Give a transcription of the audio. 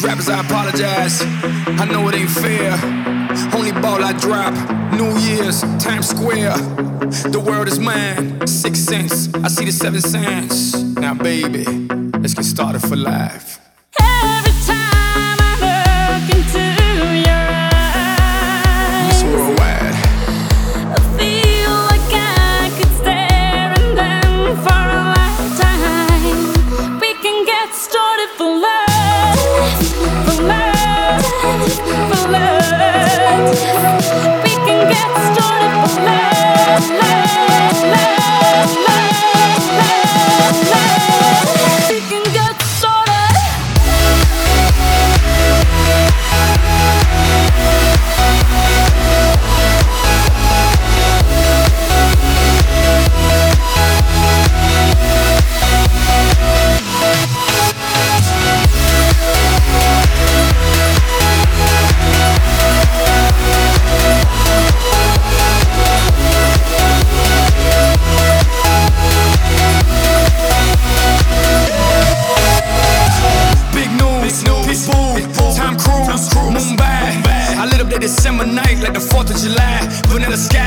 rappers, I apologize. I know it ain't fair. Only ball I drop. New Year's, Times Square. The world is mine. 6 cents. I see the 7 cents. Now, baby, let's get started for life.